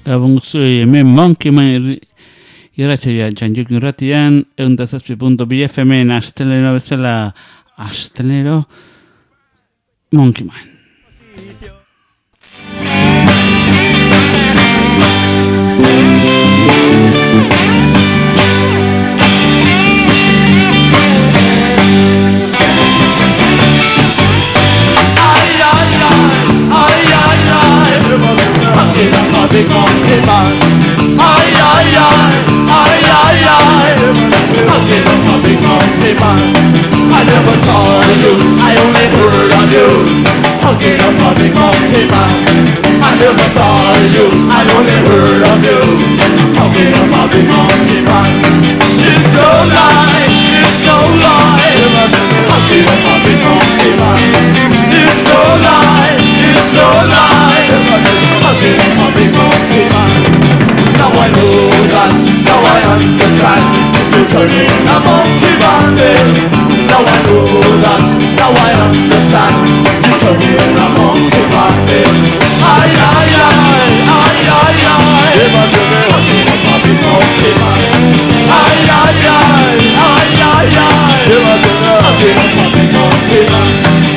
Gabonzui, hemen Monkey Man irratsaioa Janjuk irratian 107.2 FM astelero bezala astelero Monkey Man. Big monkey man, ay ay ay, ay ay ay. Hugging up a big monkey man. I never saw you, I only heard of you. Hugging up a big monkey man. I never saw you, I only heard of you. Hugging up a big monkey man. It's no lie, it's no lie. Hugging up a big monkey man. It's no lie, it's no lie. Hugging up a big monkey man. Now I know that, now I understand. You're turning a monkey bandit. Now I know that, now I understand. You're turning a monkey bandit. Ay ay ay, ay ay ay. Hugging up a big monkey man. Ay ay ay, ay ay ay. Hugging up a big monkey man.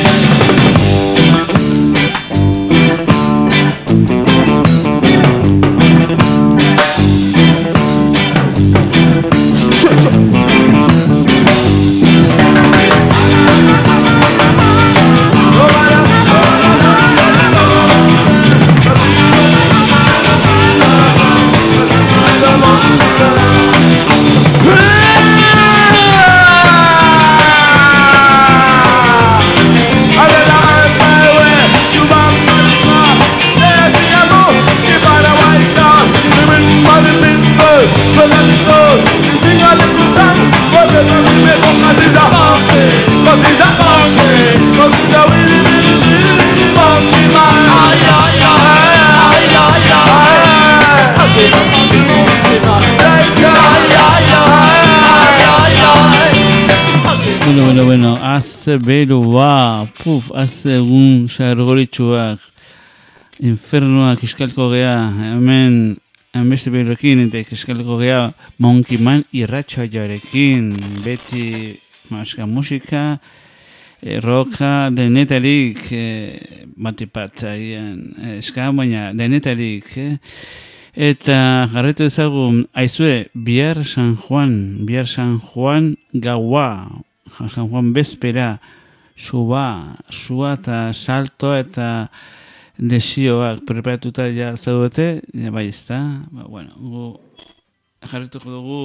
Bueno, hace beroa, hace un sargoritxuak, infernoak iskalko gea, hemen beste beroekin, eta iskalko gea Monkey Man irratsaioarekin, beti maska musika, roka, denetarik, batipat, eska, baina denetarik, eta jarretu ezagun, aizue, bihar San Juan gaua, San Juan bezpera, sua eta salto eta desioak preparatuta ja zaudete, ja bai ezta. Bueno, gu jarrituko dugu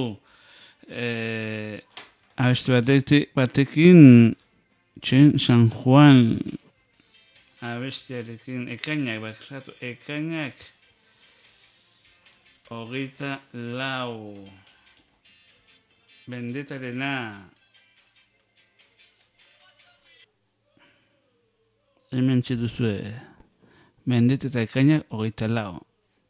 abesti batekin San Juan abestiarekin ekainak 24 bendetarena hemen txeduzue mendet eta ekainak 24.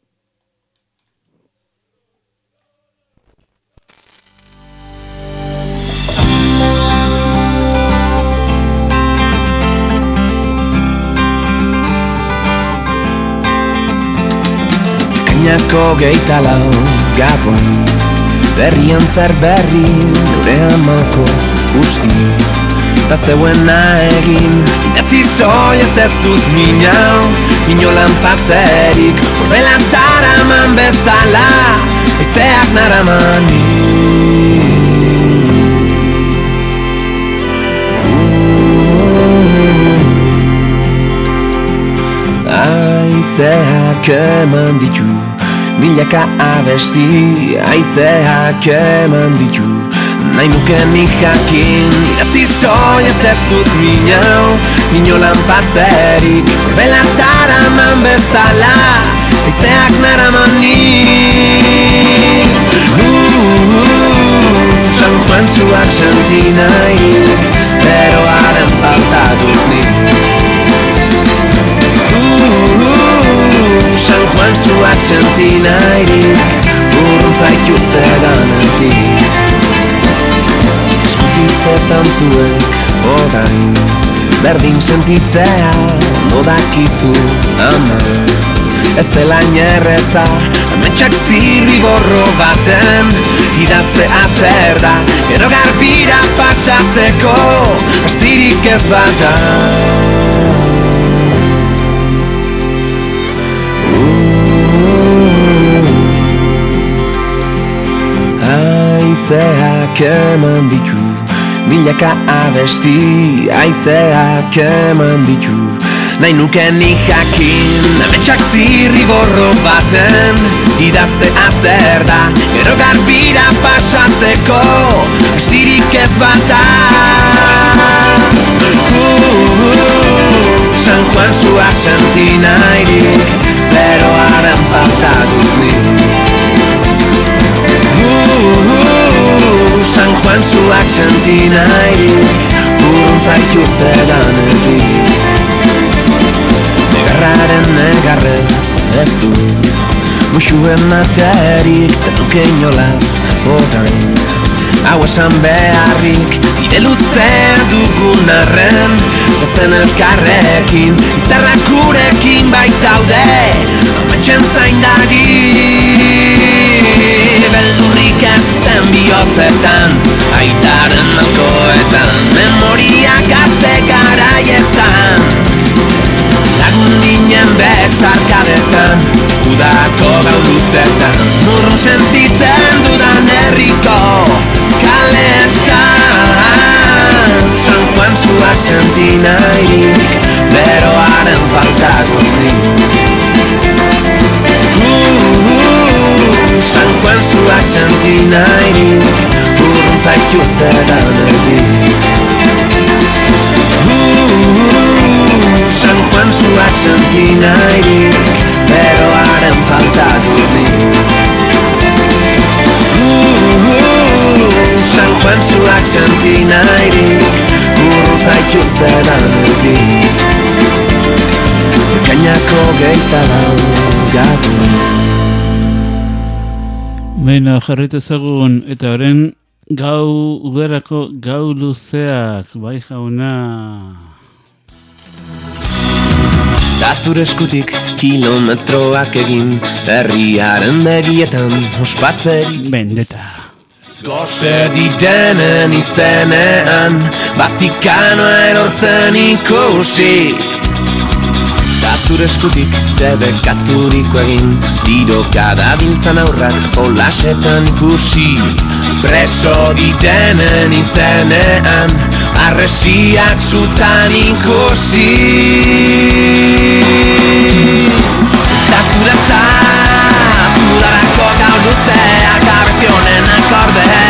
Ekainako 24 Gabon, berrian zer berri, nure amalkoz usti. Ta zeuena egin, idatzi soilez ez dut minau, inolan patzerik, ordelantara eman bezala, ezeak naramani. Aizeak eman ditu, milaka abesti, aizeak eman ditu. Nahi nuken jakin, idatzi soilez ez dut minau, inolan patzerik, ordelantara eman bezala, ezeak naramani. San Juan zuak senti nahirik, beroaren falta dut nik. San Juan zuak senti nahirik, burrun zaituzte danetik. Eskutitzetan zuek orain, berdin sentitzea, modakizu ama. ez dela inerreza, ametsak zirriborro baten idaztea zer da, gero garbira pasatzeko astirik ez bada. Haizeak eman ditu milaka abesti, haizeak eman ditu nahi nuke nik jakin, ametsak zirriborro baten idaztea zer da, gero garbira pasatzeko astirik ez bata. San Juan zuak senti nahirik, pero haren falta dut nik. San Juan zuak senti nahirik, urrun zaitu zedanetik. Negarraren negarrez ez dut muxuen materik, tenuke inolaz orain hau esan beharrik, bide luze dugun arren gozen elkarrekin, izarrak gurekin baitaude ametxen zaindari. Beldurrik ezten bihotzetan, aitaren malkoetan, memoria gazte garaietan, lagun ginen besarkadetan, udako gau luzetan, urrun sentitzen dudan herriko kaletan. San Juan zuak senti nahirik, beroaren falta dut. San Juan zuak senti nahirik, urrun zaitu zedanetik. San Juan zuak senti nahirik, beroaren falta dut nik. San Juan zuak senti nahirik, urrun zaitu zedanetik. Ekainako 24 gabon. Baina jarrita ezagun, eta horren gau udarako gau luzeak, bai jauna. Da zure eskutik kilometroak egin, herriaren begietan ospatzerik Vendetta. Gose didenen izenean, Vatikanoa erortzen ikusi. Da zure eskutik debekaturiko egin, tiroka dabiltzan aurrak jolasetan ikusi. Preso didenen izenean, arresiak zutan ikusi. Da zuretzat udarako gau luzeak abestionen akordea.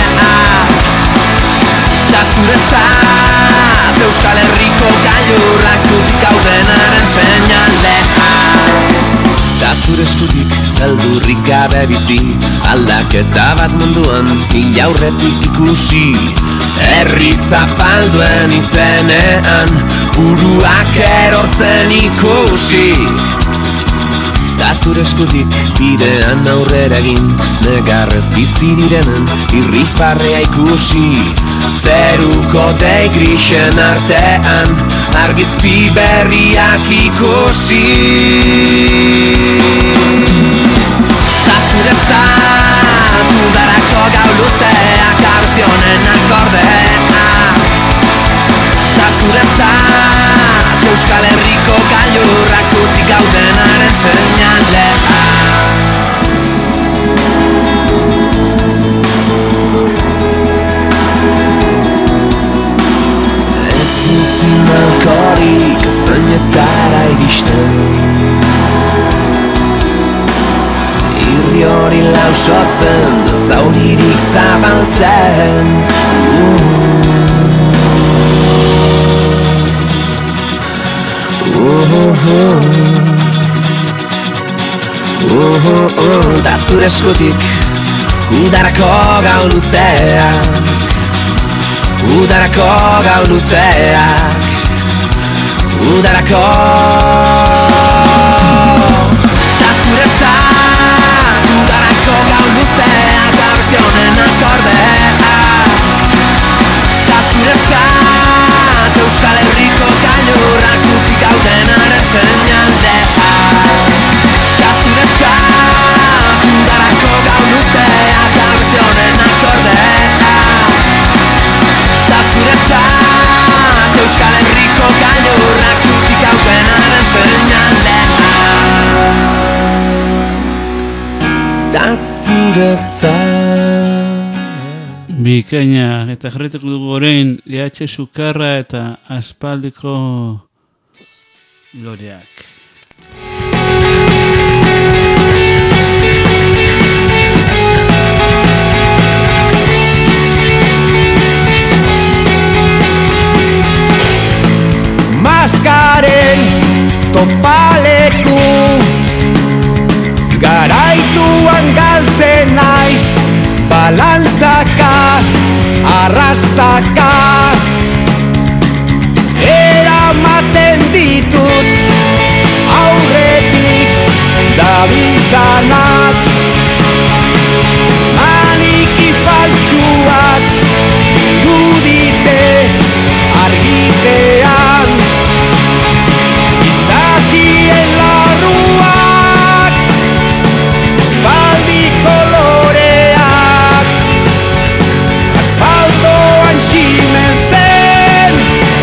Da zuretzat Euskal Herriko gailurrak zutik haudenaren seinalea. Da zure eskutik beldurrik gabe bizi, aldaketa bat munduan inaurretik ikusi. Herri zapalduen izenean, buruak erortzen ikusi. Da zure eskutik bidean aurrera egin, negarrez bizi direnen irrifarrea ikusi. Zeruko dei grisen artean, argizpi berriak ikusi. Da zuretzat udarako gau luzeak abestionen akordea. Da zuretzat Euskal Herriko gailurrak zutik haudenaren seinalea. Ez utzi malkorik Espainietara iristen, irri hori lausotzen, zauririk zabaltzen. Da zure eskutik udarako gau luzeak, udarako gau luzeak, udarako. Da zuretzat udarako gau luzeak abestionen akordea. Da zuretzat Euskal Herriko gailurrak zutik haudenaren seinalea. Da guretzat. Bikaina, eta jarretuko dugu orain IH Sukarra eta aspaldiko loreak. Maskaren topaleku garaituan galtzen naiz, balantzaka, arrastaka eramaten ditut aurretik dabiltzanak, maniki faltsuak irudite argitean, izakien larruak, espaldi koloreak, asfaltoan simentzen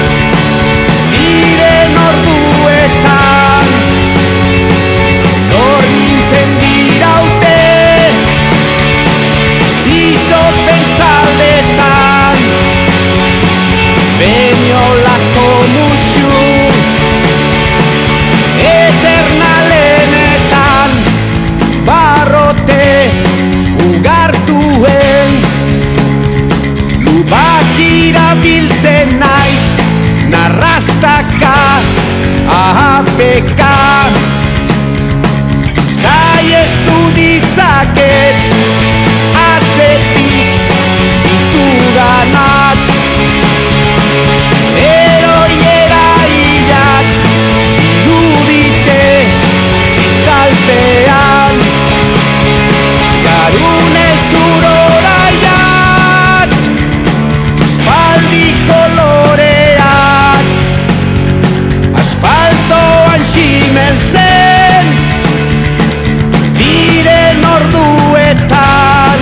diren orduetan, zor nintzen diraute estizo pensaldetan, beniolako musu eternalenetan, barrote ugartuen lubakira biltzen naiz, narrastaka, ahapeka, saiestu ditzaket atzetik ditudanak, eroiera hilak irudite itzalpean, garunez uroraiak, espaldi koloreak, asfaltoan simeltzen diren orduetan,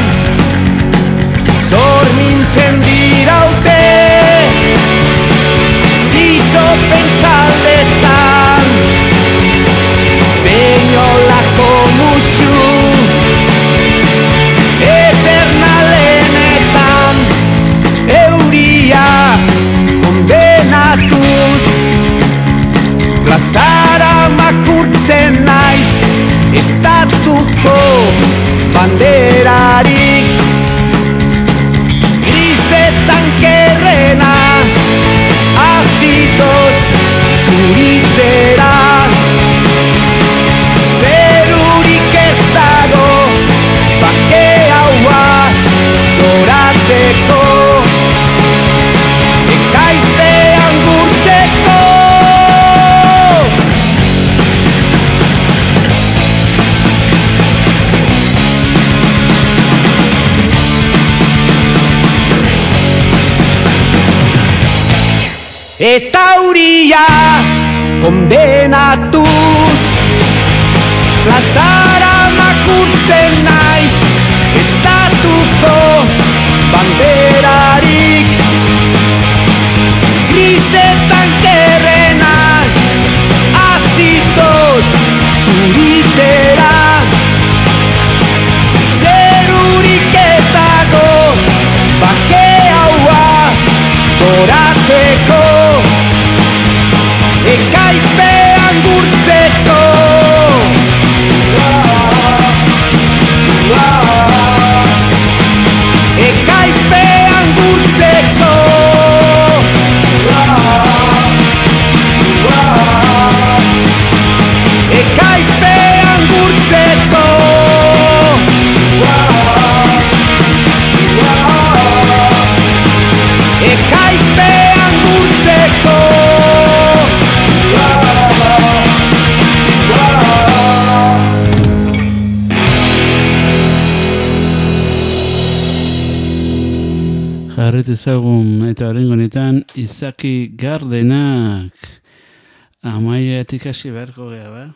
zor nintzen diraute estizo pensaldetan, beniolako musu eternalenetan, euria kondenatuz plazara makurtzen naiz, estatuko banderarik grisetan kerrena azidoz zuritzera, zerurik ez dago bake haua doratzeko, ekaizpean gurtzeko. Eta euria kondenatuz plazara makurtzen naiz, estatuko banderarik grisetan kerrena azidoz zuritzera, zerurik ez dago bake haua doratzeko, ekaizpean gurtzeko. Ekaizpean gurtzeko. Ekaizpean gurtzeko. Ekaizpean gurtzeko. Jarret ezagun eta horrengo honetan Izaki Gardenak amaiatik hasi beharko geha, ba?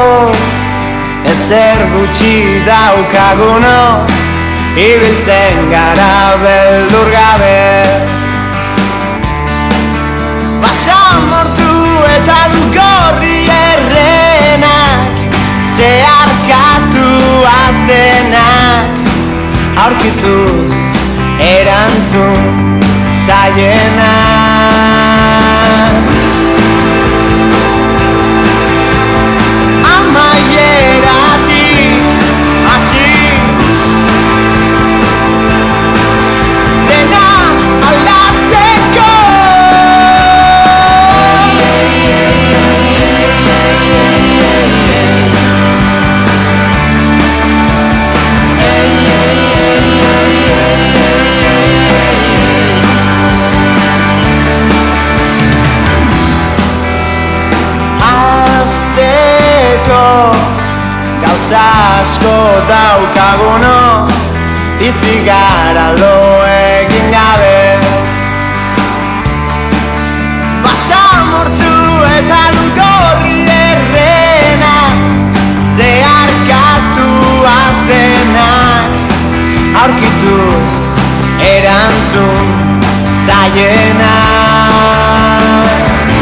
ezer gutxi daukaguno, ibiltzen gara beldur gabe. Basamortu eta lugorri errenak, zeharkatu aztenak, aurkituz erantzun zaienak. Amaieratik hasi, dena aldatzeko. Gauza asko daukaguno, bizi gara lo egin gabe. Basamortu eta lugorri errenak, zeharkatu aztenak, aurkituz erantzun zaienak.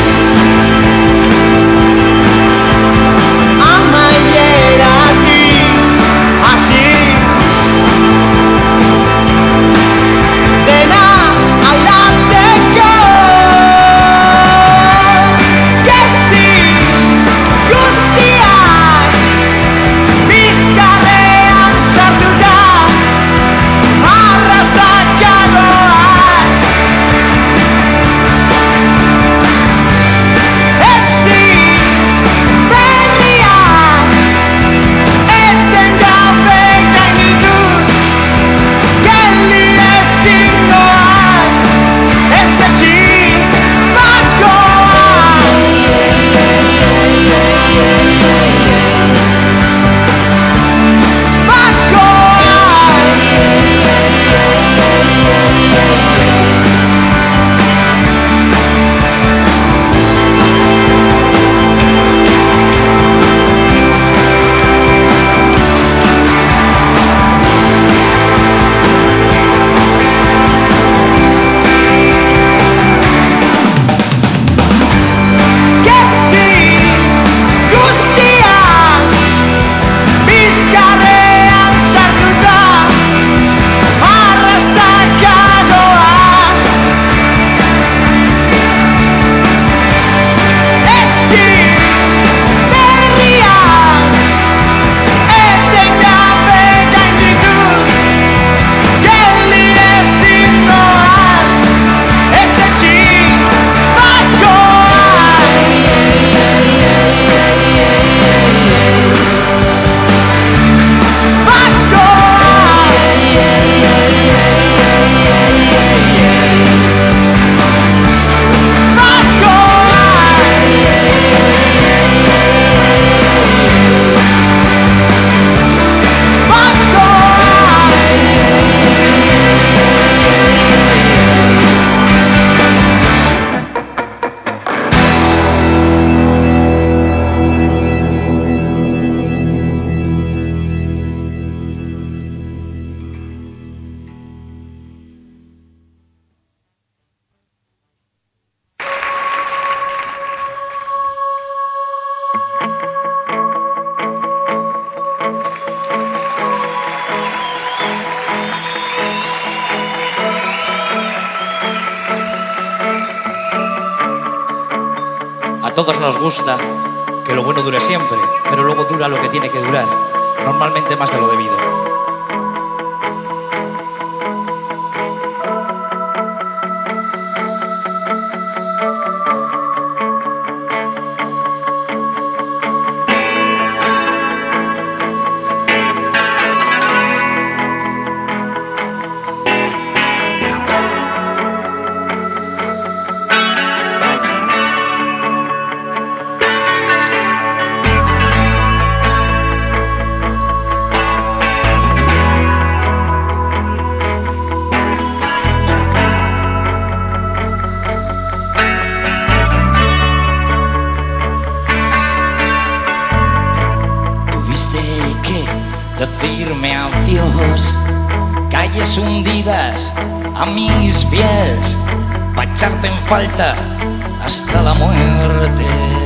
A todos nos gusta que lo bueno dure siempre, pero luego dura lo que tiene que durar, normalmente más de lo debido. calles hundidas a mis pies, pa' echarte en falta hasta la muerte.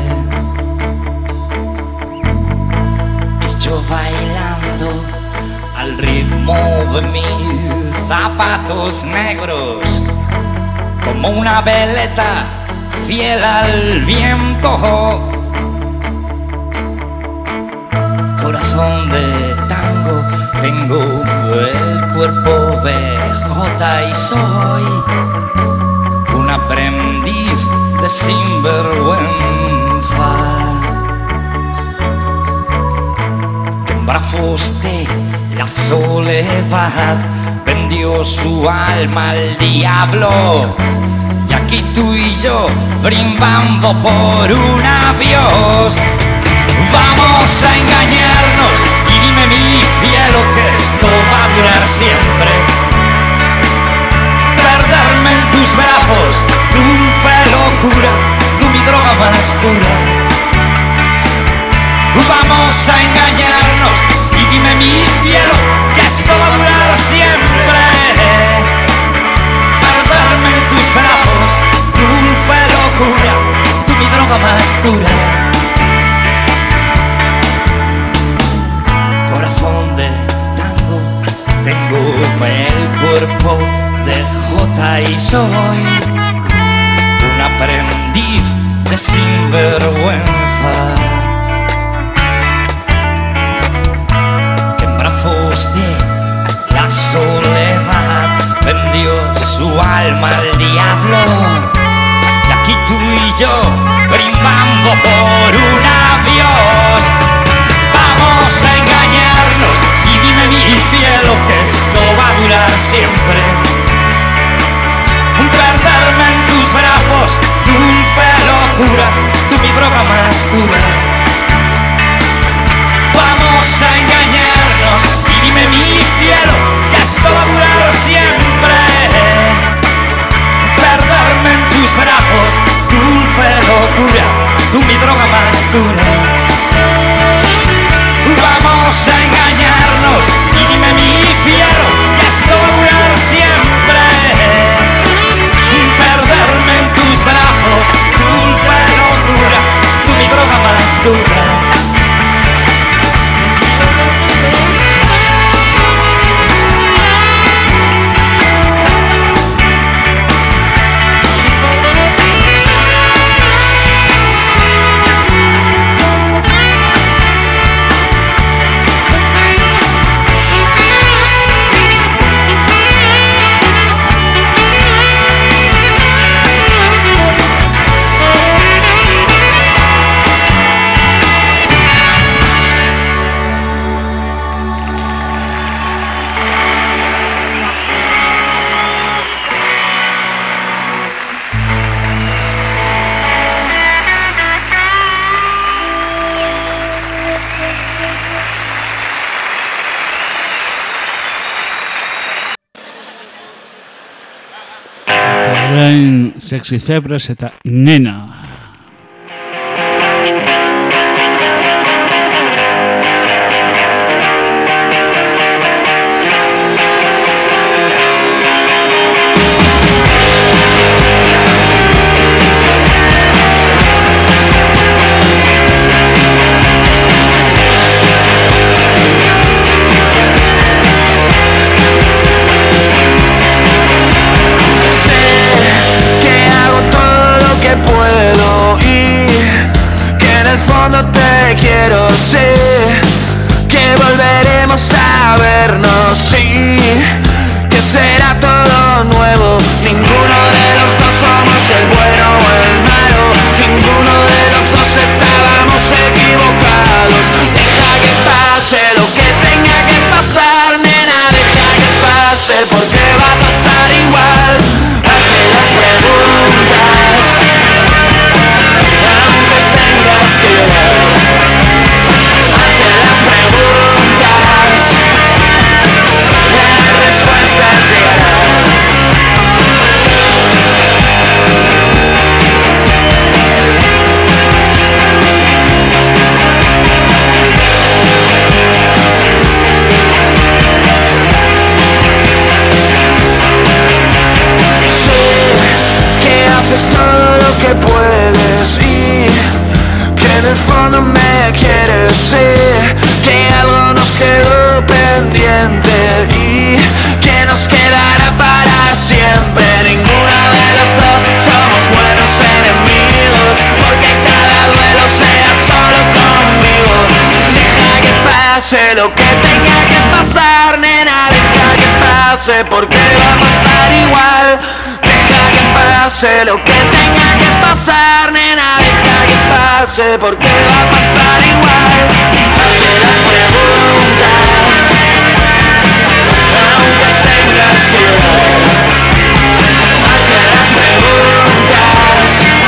Y yo bailando al ritmo de mis zapatos negros, como una veleta fiel al viento. Corazón de tango, tengo el cuerpo de jota y soy un aprendiz de sinvergüenza que en brazos de la soledad vendió su alma al diablo. Y aquí tú y yo brindando por un adiós. Vamos a engañarnos y dime mi cielo que esto va a durar siempre. Perderme en tus brazos, dulce locura, tú mi droga más dura. Vamos a engañarnos y dime mi cielo que esto va a durar siempre. Perderme en tus brazos, dulce locura, tú mi droga más dura. Corazón de tango, tengo el cuerpo de jota y soy un aprendiz de sinvergüenza que en brazos de la soledad vendió su alma al diablo. Y aquí tú y yo brindando por un adiós. Vamos a engañarnos y dime mi cielo que esto va a durar siempre. Perderme en tus brazos, dulce locura, tú mi droga más dura. Vamos a engañarnos y dime mi cielo que esto va a durar siempre. Perderme en tus brazos, dulce locura, tú mi droga más dura. Vamos a engañarnos y dime mi cielo que esto va a durar siempre. Perderme en tus brazos, dulce locura, tú mi droga más dura. Orain Sexy Zebras eta Nena. Sé que volveremos a vernos, sí, que será todo nuevo. Ninguno de los dos somos el bueno o el malo, ninguno de los dos estábamos equivocados. Deja que pase lo que tenga que pasar, nena, deja que pase porque va a pasar igual. Hazte las preguntas, aunque tengas que llorar. Las respuestas llegarán. quieres y que en el fondo me quieres, sé que algo nos quedó pendiente y que nos quedará para siempre. Ninguno de los dos somos buenos enemigos, porque cada duelo sea solo conmigo. Deja que pase lo que tenga que pasar, nena, deja que pase porque va a pasar igual. Deja que pase lo que tenga que pasar, nena, deja que pase porque va a pasar igual. Hazte las preguntas, aunque tengas que llorar. Hazte las preguntas,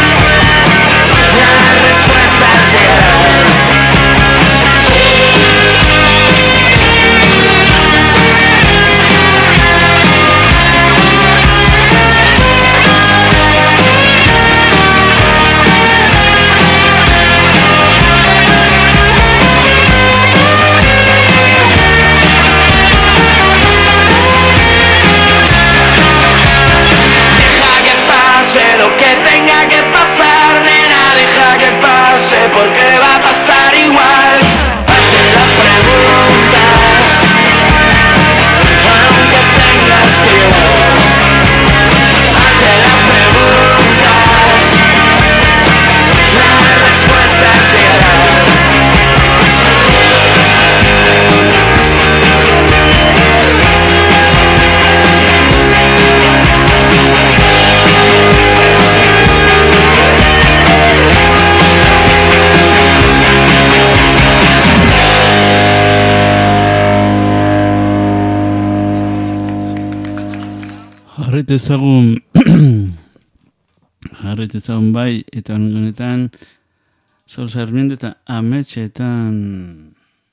las respuestas llegarán. Lo que tenga que pasar, nena, deja que pase porque va a pasar igual. Hazte las preguntas, aunque tengas que llorar. Hazte las preguntas, las respuestas llegarán. Jarraitu ezagun bai, eta honetan Sol Sarmiento eta Ametxetan.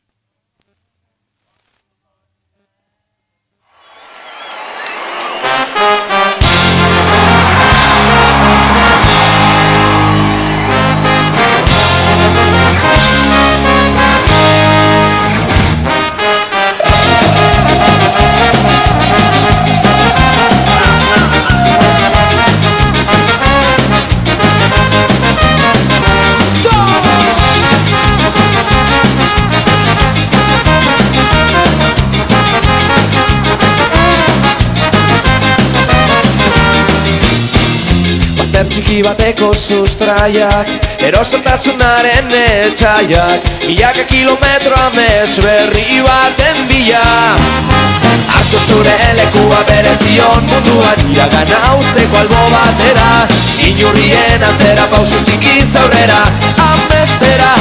Txiki bateko sustraiak, erosotasunaren etxaiak, milaka kilometro amets berri baten bila. Hartu zure lekua berezion munduan, iragana usteko albo batera, inurrien atzera pausu txiki zaurrera, amestera.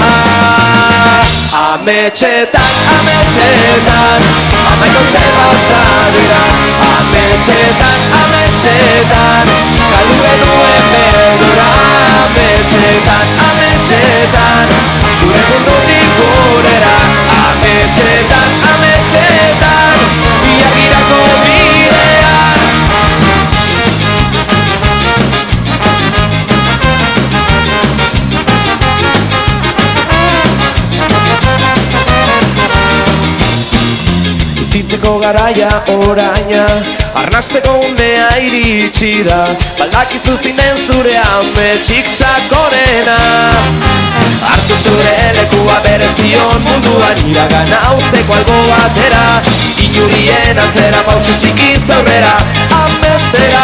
Ametxetan, ametxetan, amaikote pasa dira. Ametxetan, ametxetan, galdu genuen beldurra. Ametxetan, ametxetan, zure mundutik gurera. Ametxetan, ametxetan, biagirako bidean. Bizitzeko garaia oraina, arnasteko unea iritsi da. Baldakizu zinen zure ametsik sakonena. Hartu zure lekua berezion munduan, iragana usteko albo batera, inurrien atzera pausu txiki zaurrera, amestera.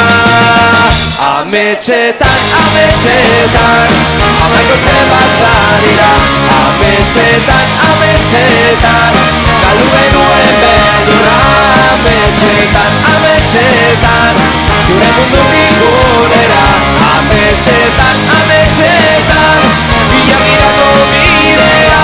Ametxetan, ametxetan, amaikote pasa dira. Ametxetan, ametxetan, galdu genuen beldurra. Ametxetan, ametxetan, zure mundutik gurera. Ametxetan, ametxetan, biagirako bidea.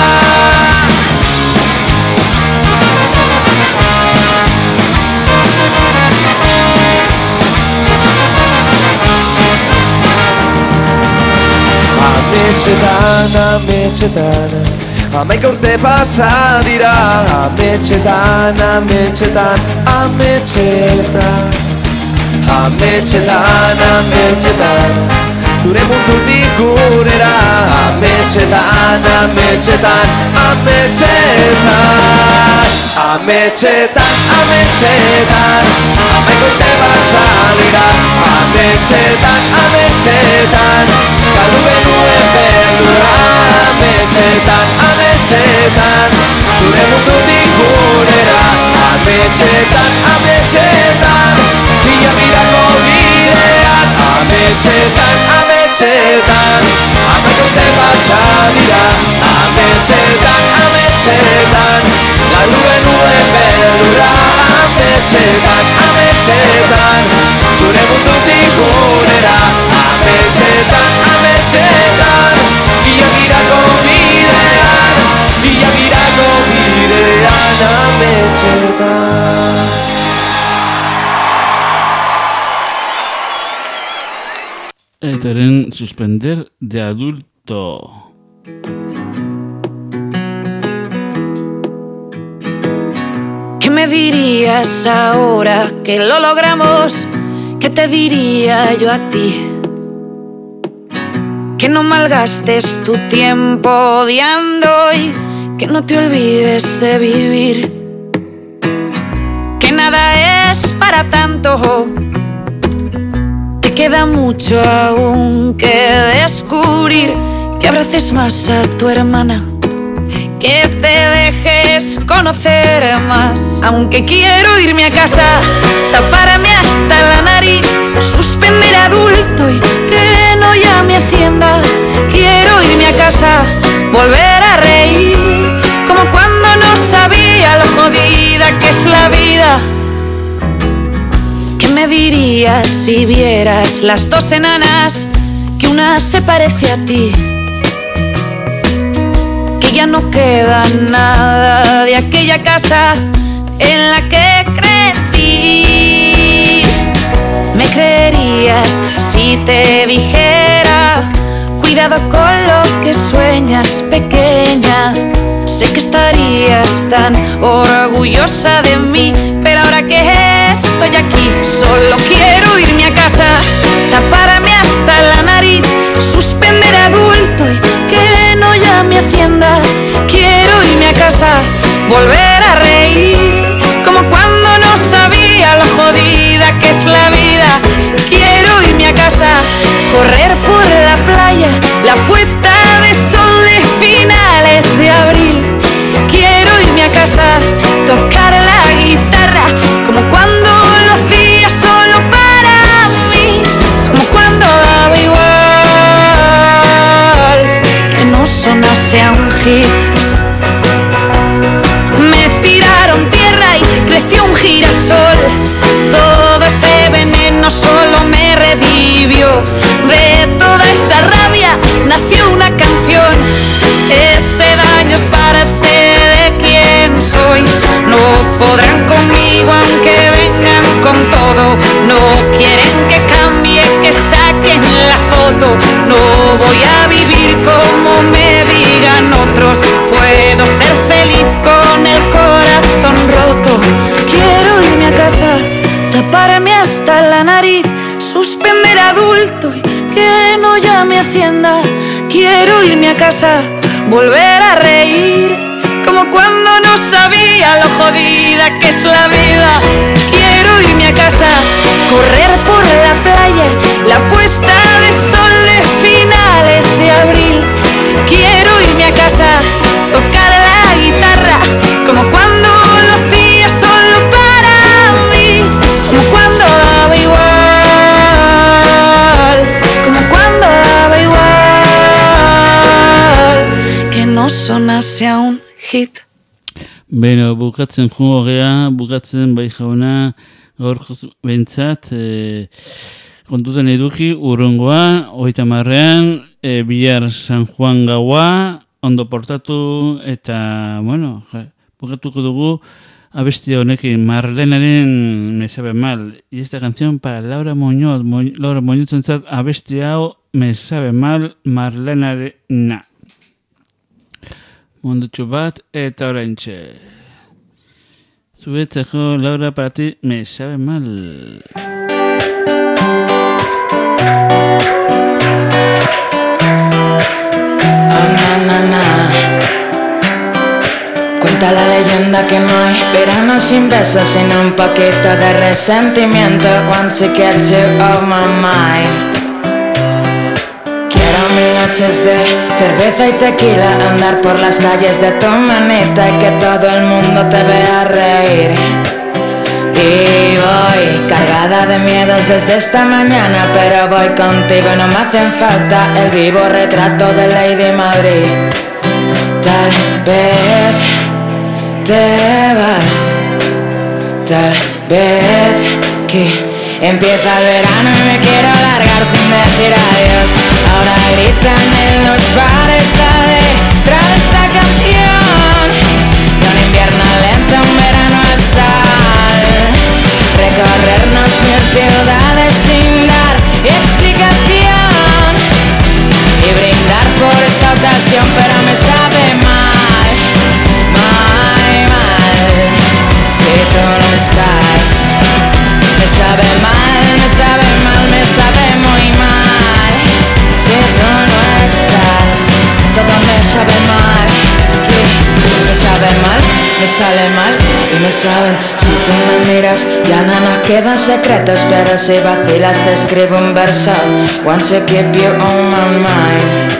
Ametxetan, ametxetan, amaika urte pasa dira. Ametxetan, ametxetan, ametxetan. Ametxetan, ametxetan, zure mundutik gurera. Ametxetan, ametxetan, ametxetan. Ametxetan, ametxetan, amaika urte pasa dira. Ametxetan, ametxetan, galdu ametxetan, ametxetan, zure mundutik gurera. Ametxetan, ametxetan, bilakirako bidean. Ametxetan, ametxetan, amaikute pasa dira. Ametxetan, ametxetan, galdu genuen beldurra. Ametxetan, ametxetan, zure mundutik gurera. Ametxetan, ametxetan, bilakirako bidean. Bilakirako bidean, ametxetan. Etaren suspender de adulto. ¿Qué me dirías ahora que lo logramos? ¿Qué te diría yo a ti? Que no malgastes tu tiempo odiando y que no te olvides de vivir. Que nada es para tanto. Te queda mucho aún que descubrir. Que abraces más a tu hermana. Que te dejes conocer más. Aunque quiero irme a casa, taparme hasta la nariz, suspender adulto y que no llame Hacienda. Quiero irme a casa, volver a reír, como cuando no sabía lo jodida que es la vida. ¿Qué me dirías si vieras las dos enanas? Que una se parece a ti, que ya no queda nada de aquella casa en la que crecí. ¿Me creerías si te dijera? Cuidado con lo que sueñas, pequeña. Sé que estarías tan orgullosa de mí, pero ahora que estoy aquí, solo quiero irme a casa, taparme hasta la nariz, suspender adulto y que no llame Hacienda. Quiero irme a casa, volver a reír, como cuando no sabía lo jodida que es la vida. Quiero irme a casa, correr por la playa, la puesta de sol de finales de abril. Quiero irme a casa, tocar la guitarra, como cuando lo hacía solo para mí, como cuando daba igual que no sonase a un hit. Me tiraron tierra y creció un girasol. Todo ese veneno solo me revivió. De toda esa rabia nació una canción. Ese daño es parte de quien soy. No podrán conmigo aunque vengan con todo. No quieren que cambie, que saquen la foto. No voy a vivir como me digan otros. Puedo ser feliz con el corazón roto. Quiero irme a casa, taparme hasta la nariz, suspender adulto y que no llame Hacienda. Quiero irme a casa, volver a reír, como cuando no sabía lo jodida que es la vida. Quiero irme a casa, correr por la playa, la puesta de sol de finales de abril. Quiero irme a casa, tocar la guitarra, como cuando lo hacía solo para mí, como cuando daba igual, como cuando daba igual que no sonase a un hit. Beno, bukatzen joango gea, bukatzen bai jauna, gaurko behintzat, kontutan eduki, urrengoa, 30ean, bihar San Juan gaua, ondo portatu, eta, bueno, bukatuko dugu, abestia honekin, Marlenaren Me sabe mal. Y esta canción para Laura Muñoz, Laura Muñoz entzat, abestia hau Me sabe mal, Marlenarena. Mundutxo bat, eta oraintxe. Zuetzako, Laura, para ti, Me sabe mal. Cuenta la leyenda que no hay verano sin besos, sino un poquito de resentimiento. Once it gets you off my mind. Quiero 1000 noches de cerveza y tequila, andar por las calles de tu manita y que todo el mundo te vea reír. Y voy cargada de miedos desde esta mañana, pero voy contigo y no me hacen falta el vivo retrato de Lady Madrid. Tal vez te vas, tal vez que empieza el verano y me quiero largar sin decir adiós. Ahora gritan en los bares la letra de esta canción, de un invierno lento, un verano al sal, recorrernos 1000 ciudades sin dar explicación y brindar por esta ocasión, pero me sabe mal, mal, mal, si tú no estás. Me sabe mal, me sabe mal, me sabe muy mal, si tú no estás. Todo me sabe mal, me sabe mal, me sale mal y me saben. Si tú me miras ya no nos quedan secretos, pero si vacilas te escribo un verso. Want to keep you on my mind.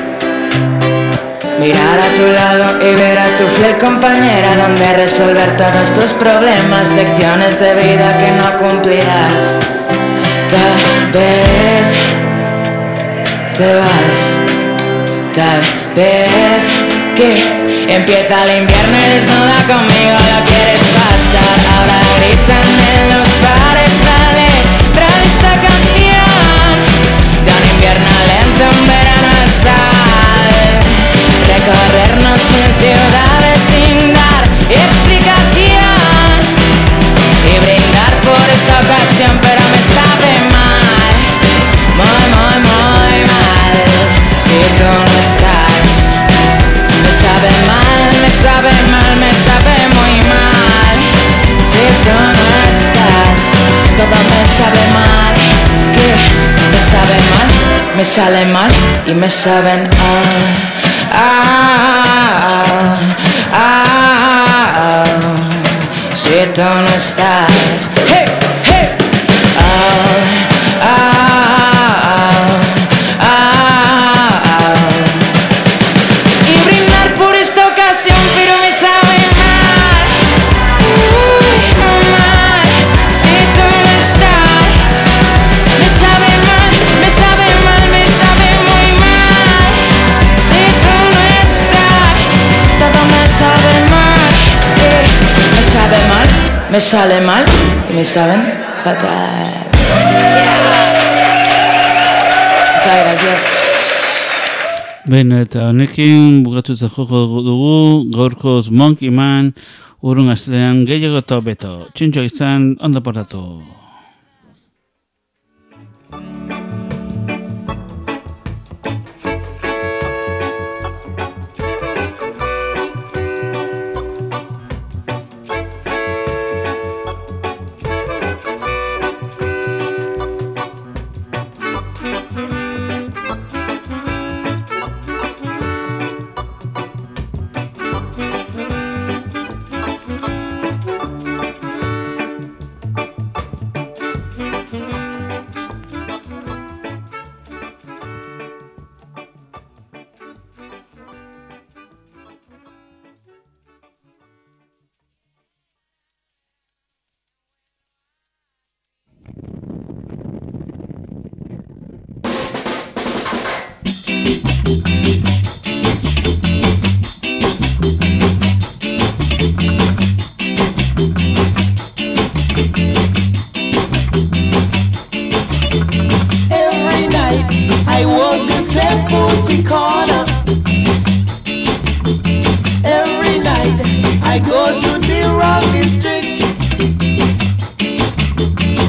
Mirar a tu lado y ver a tu fiel compañera, donde resolver todos tus problemas, lecciones de vida que no cumplirás. Tal vez te vas, tal vez que empieza el invierno y desnuda conmigo lo quieres pasar. Ahora gritan en los bares la letra de esta canción, de un invierno lento, un verano al sal, recorrernos 1000 ciudades sin dar explicación y brindar por esta ocasión, pero me sabe mal, muy, muy, muy mal, si tú no estás. Me sabe mal, me sabe mal, me sabe muy mal, si tú no estás. Todo me sabe mal, que me sabe mal, me sale mal y me saben si tú no estás. Hey, hey. Y brindar por esta ocasión, pero me sabe mal, mal, si tú no estás. Me sabe mal, me sabe mal, me sabe muy mal, si tú no estás. Todo me sabe mal, me sabe mal, me sale mal y me saben fatal. Muchas gracias. Beno, eta honekin bukatuta joko dugu gaurkoz Monkey Man, urrun astelean gehiago eta beto. Txintxoak izan, ondo portatu. I walk the same pussy corner. Every night I go to the wrong street.